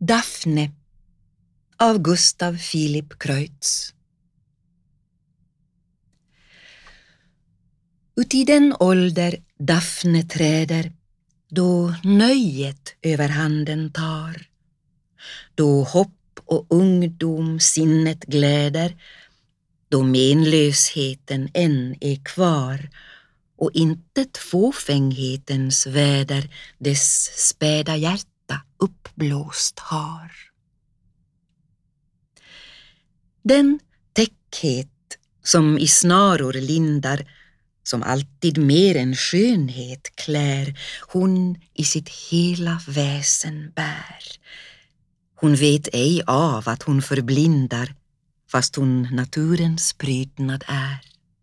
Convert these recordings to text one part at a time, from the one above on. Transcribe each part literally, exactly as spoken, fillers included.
Daphne av Gustav Philipp Kreutz. Uti den ålder Daphne träder, då nöjet över handen tar, då hopp och ungdom sinnet gläder, då menlösheten än är kvar och intet fåfänghetens väder dess späda hjärta uppblåst har. Den täckhet som i snaror lindar, som alltid mer än skönhet klär, hon i sitt hela väsen bär. Hon vet ej av att hon förblindar, fast hon naturens prydnad är.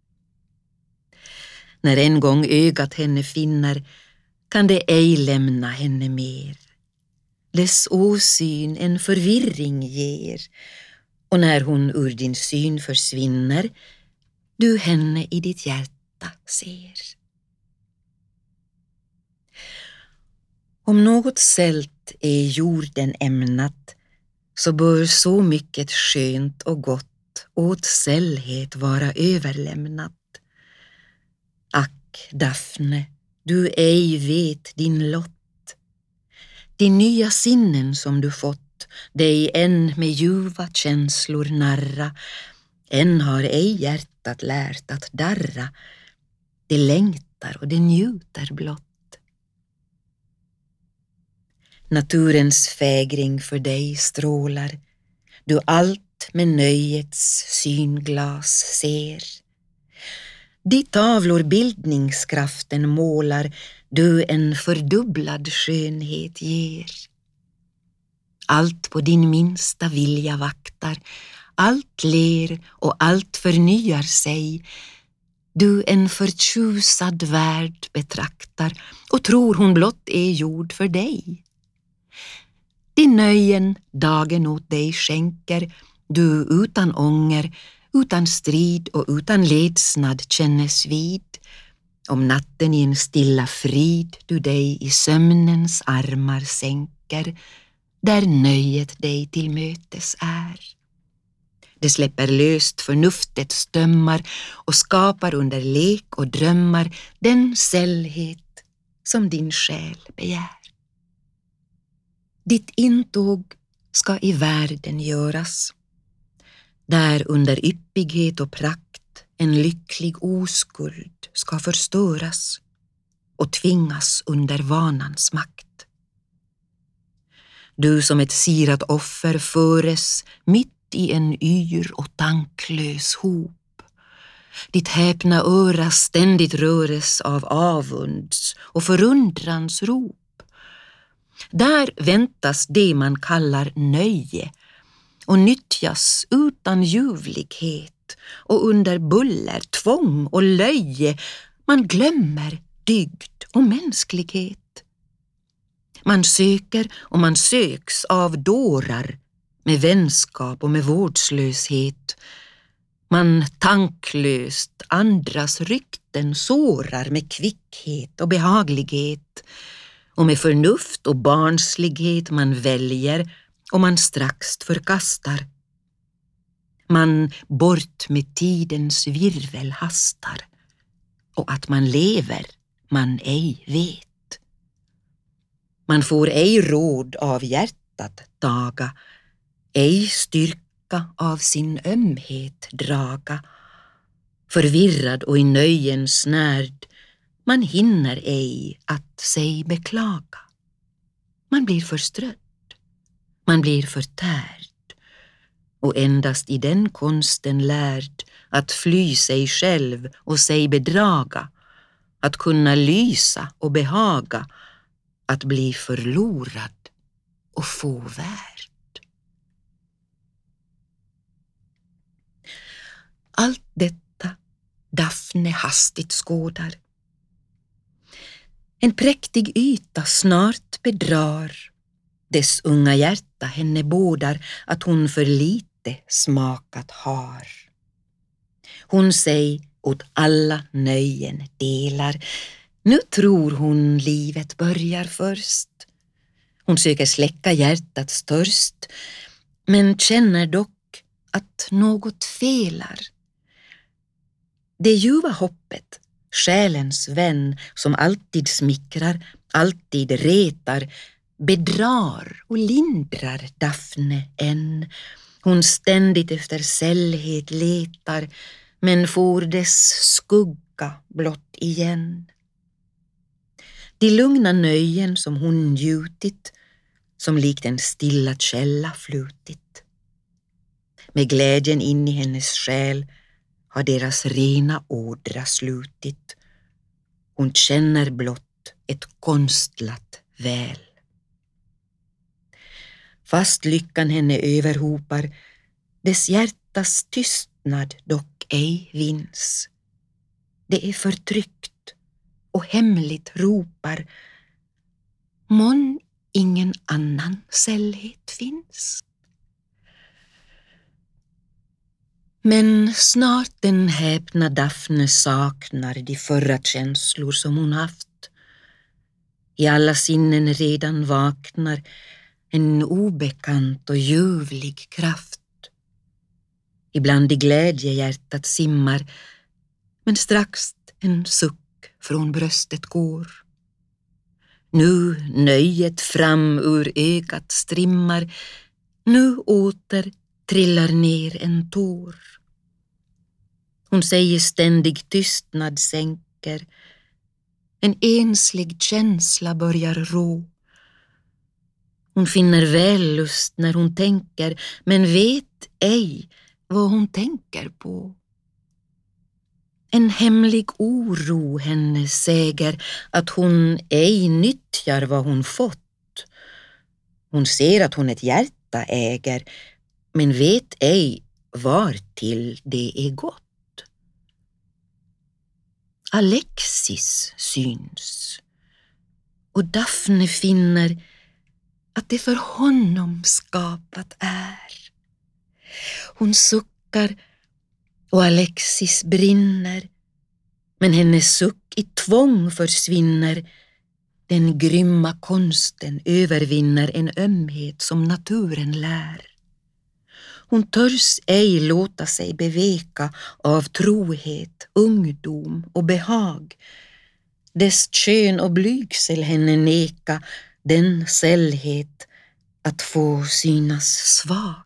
När en gång ögat henne finner, kan det ej lämna henne mer. Dess åsyn en förvirring ger, och när hon ur din syn försvinner, du henne i ditt hjärta ser. Om något sält är jorden ämnat, så bör så mycket skönt och gott åt sällhet vara överlämnat. Ack, Daphne, du ej vet din lott. De nya sinnen som du fått, dig än med ljuva känslor narra, än har ej hjärtat lärt att darra. Det längtar och det njuter blott. Naturens fägring för dig strålar, du allt med nöjets synglas ser. De tavlor bildningskraften målar, du en fördubblad skönhet ger. Allt på din minsta vilja vaktar, allt ler och allt förnyar sig. Du en förtjusad värld betraktar och tror hon blott är gjord för dig. Din nöjen dagen åt dig skänker, du utan ånger, utan strid och utan ledsnad kännes vid. Om natten i en stilla frid du dig i sömnens armar sänker, där nöjet dig till mötes är. Det släpper löst förnuftets dömmar och skapar under lek och drömmar den sällhet som din själ begär. Ditt intåg ska i världen göras, där under yppighet och prakt en lycklig oskuld ska förstöras och tvingas under vanans makt. Du som ett sirat offer föres mitt i en yr och tanklös hop. Ditt häpna öra ständigt röres av avunds och förundrans rop. Där väntas det man kallar nöje och nyttjas utan ljuvlighet och under buller, tvång och löje. Man glömmer dygd och mänsklighet. Man söker och man söks av dårar med vänskap och med vårdslöshet. Man tanklöst andras rykten sårar med kvickhet och behaglighet. Och med förnuft och barnslighet man väljer och man strax förkastar. Man bort med tidens virvel hastar, och att man lever man ej vet. Man får ej råd av hjärtat daga, ej styrka av sin ömhet draga. Förvirrad och i nöjens närd, man hinner ej att sig beklaga. Man blir förstrött, man blir förtärd, och endast i den konsten lärd att fly sig själv och sig bedraga, att kunna lysa och behaga, att bli förlorad och få värd. Allt detta Daphne hastigt skådar. En präktig yta snart bedrar, dess unga hjärta henne bådar att hon för lite smakat har. Hon sig åt alla nöjen delar, nu tror hon livet börjar först. Hon söker släcka hjärtats törst, men känner dock att något felar. Det ljuva hoppet, själens vän som alltid smickrar, alltid retar, bedrar och lindrar Daphne än. Hon ständigt efter sällhet letar, men får dess skugga blott igen. De lugna nöjen som hon njutit, som likt en stilla källa flutit. Med glädjen in i hennes själ har deras rena ådra slutit. Hon känner blott ett konstlat väl. Fast lyckan henne överhopar, dess hjärtas tystnad dock ej vins. Det är förtryckt och hemligt ropar, mån ingen annan sällhet finns. Men snart den häpna Daphne saknar de förra känslor som hon haft. I alla sinnen redan vaknar en obekant och ljuvlig kraft. Ibland i glädje hjärtat simmar, men strax en suck från bröstet går. Nu nöjet fram ur ögat strimmar, nu åter trillar ner en tår. Hon säger ständig tystnad sänker, en enslig känsla börjar rå. Hon finner vällust när hon tänker, men vet ej vad hon tänker på. En hemlig oro henne säger att hon ej nyttjar vad hon fått. Hon ser att hon ett hjärta äger, men vet ej var till det är gått. Alexis syns, och Daphne finner att det för honom skapat är. Hon suckar och Alexis brinner, men hennes suck i tvång försvinner. Den grymma konsten övervinner en ömhet som naturen lär. Hon törs ej låta sig beveka av trohet, ungdom och behag. Dess kön och blygsel henne neka den sällhet att få synas svag.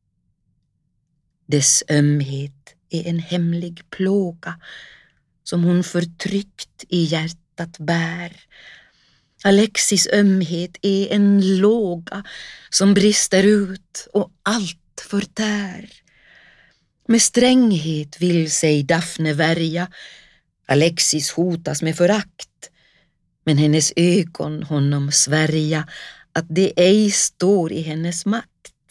Dess ömhet är en hemlig plåga som hon förtryckt i hjärtat bär. Alexis ömhet är en låga som brister ut och allt förtär. Med stränghet vill sig Daphne värja, Alexis hotas med förakt, men hennes ögon honom svärja att det ej står i hennes makt.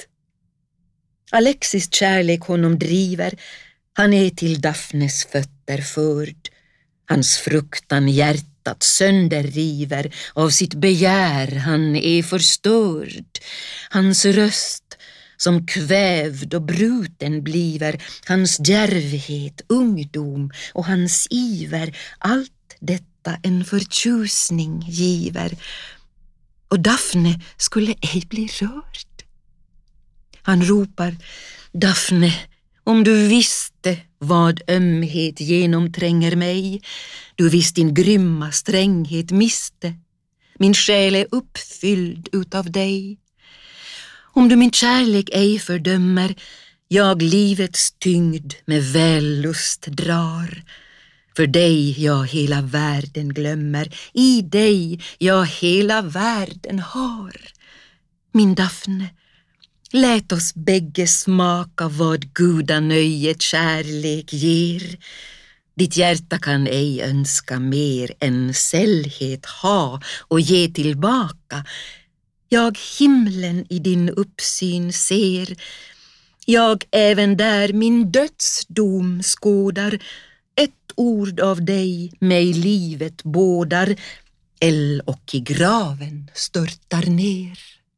Alexis kärlek honom driver, han är till Daphnes fötter förd. Hans fruktan hjärtat sönderriver, av sitt begär han är förstörd. Hans röst som kvävd och bruten bliver, hans djärvhet, ungdom och hans iver, allt detta en förtjusning giver. Och Daphne skulle ej bli rörd. Han ropar, Daphne, om du visste vad ömhet genomtränger mig, du visst din grymma stränghet miste, min själ är uppfylld utav dig. Om du min kärlek ej fördömer, jag livets tyngd med vällust drar. För dig jag hela världen glömmer, i dig jag hela världen har. Min Daphne, lät oss bägge smaka vad gudanöjet kärlek ger. Ditt hjärta kan ej önska mer än sällhet ha och ge tillbaka. Jag himlen i din uppsyn ser, jag även där min dödsdom skådar. Ett ord av dig mig livet bådar, eld och i graven störtar ner.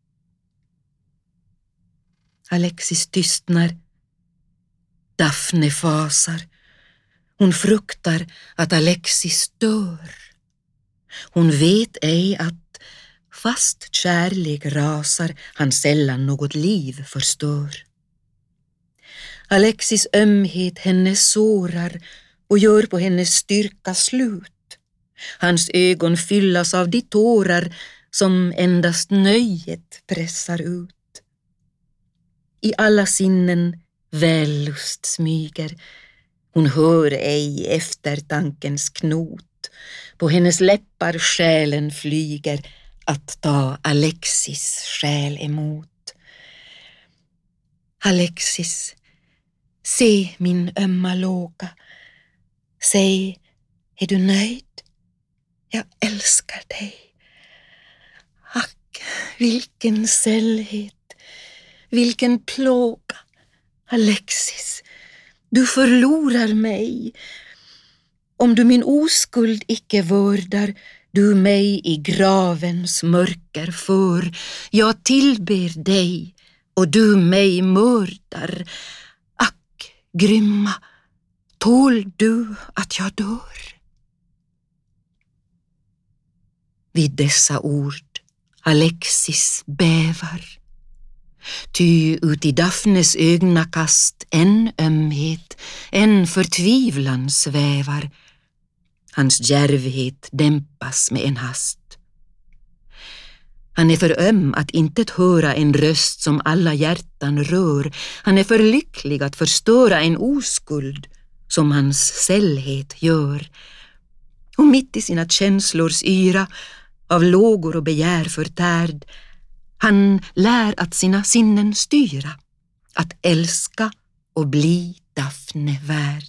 Alexis tystnar, Daphne fasar. Hon fruktar att Alexis dör. Hon vet ej att fast kärlek rasar han sällan något liv förstör. Alexis ömhet henne sårar och gör på hennes styrka slut. Hans ögon fyllas av de tårar som endast nöjet pressar ut. I alla sinnen vällust smyger, hon hör ej eftertankens knot. På hennes läppar själen flyger att ta Alexis själ emot. Alexis, se min ömma låga. Säg, är du nöjd? Jag älskar dig. Ack, vilken sällhet, vilken plåga. Alexis, du förlorar mig. Om du min oskuld icke vördar, du mig i gravens mörker för. Jag tillber dig och du mig mördar. Ack, grymma, tål du att jag dör? Vid dessa ord Alexis bävar, ty ut i Daphnes ögnakast en ömhet, en förtvivlan svävar. Hans djärvhet dämpas med en hast. Han är för öm att inte höra en röst som alla hjärtan rör. Han är för lycklig att förstöra en oskuld som hans sällhet gör. Och mitt i sina känslors yra, av lågor och begär förtärd, han lär att sina sinnen styra, att älska och bli Daphne värd.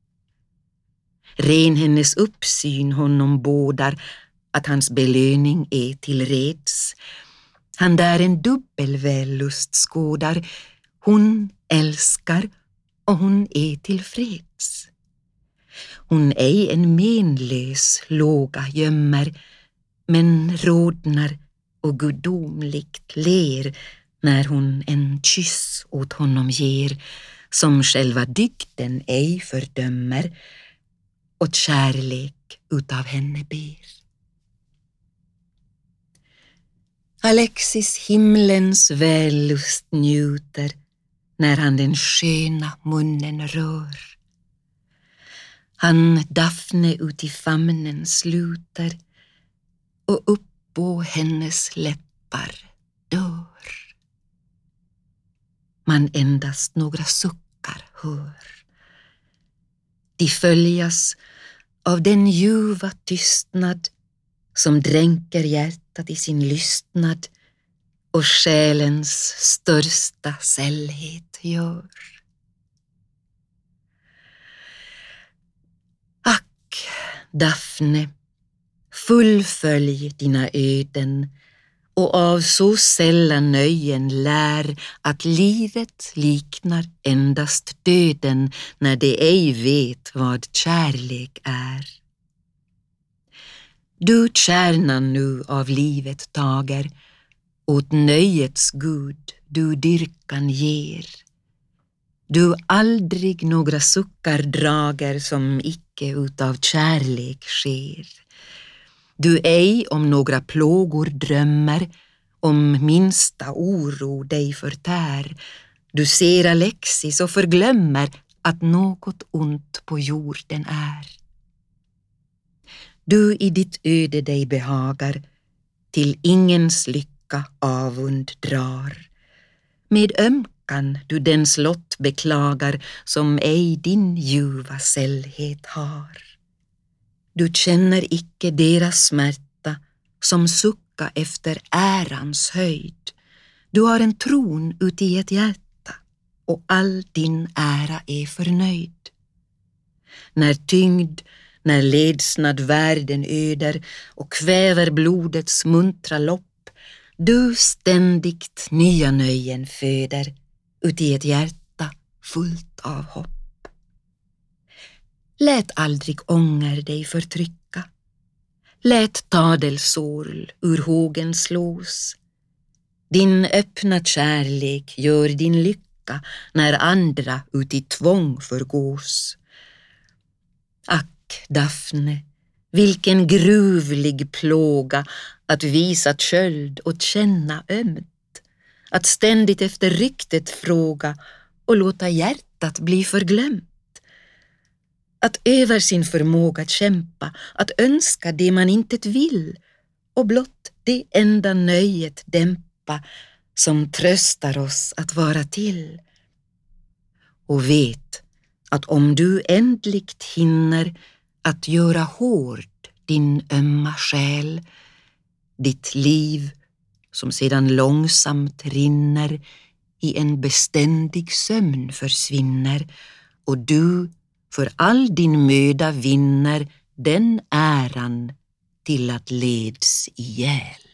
Ren hennes uppsyn honom bådar att hans belöning är tillreds. Han där en dubbel vällust skådar, hon älskar och hon är tillfreds. Hon ej en menlös låga gömmer, men rodnar och gudomligt ler när hon en kyss åt honom ger, som själva dygden ej fördömer och kärlek utav henne ber. Alexis himlens vällust njuter när han den sköna munnen rör. Han Daphne ut i famnen sluter och upp på hennes läppar dör. Man endast några suckar hör. De följas av den ljuva tystnad som dränker hjärtat i sin lystnad och själens största sällhet gör. Ack, Daphne, fullfölj dina öden och av så sällan nöjen lär att livet liknar endast döden när det ej vet vad kärlek är. Du kärnan nu av livet tager, åt nöjets Gud du dyrkan ger. Du aldrig några suckar drager som icke utav kärlek sker. Du ej om några plågor drömmer, om minsta oro dig förtär. Du ser Alexis och förglömmer att något ont på jorden är. Du i ditt öde dig behagar, till ingens lycka avund drar. Med ömkan du dens lott beklagar som ej din ljuva sällhet har. Du känner icke deras smärta som sucka efter ärans höjd. Du har en tron uti ett hjärta och all din ära är förnöjd. När tyngd, när ledsnad världen öder och kväver blodets muntra lopp, du ständigt nya nöjen föder uti ett hjärta fullt av hopp. Lät aldrig ånger dig förtrycka, lät tadelsål ur hågen slås. Din öppna kärlek gör din lycka när andra uti tvång förgås. Ack, Daphne, vilken gruvlig plåga att visa köld och känna ömt, att ständigt efter ryktet fråga och låta hjärtat bli förglömt. Att över sin förmåga kämpa, att önska det man inte vill och blott det enda nöjet dämpa som tröstar oss att vara till. Och vet att om du ändligt hinner att göra hård din ömma själ, ditt liv som sedan långsamt rinner i en beständig sömn försvinner och du för all din möda vinner den äran till att leds ihjäl.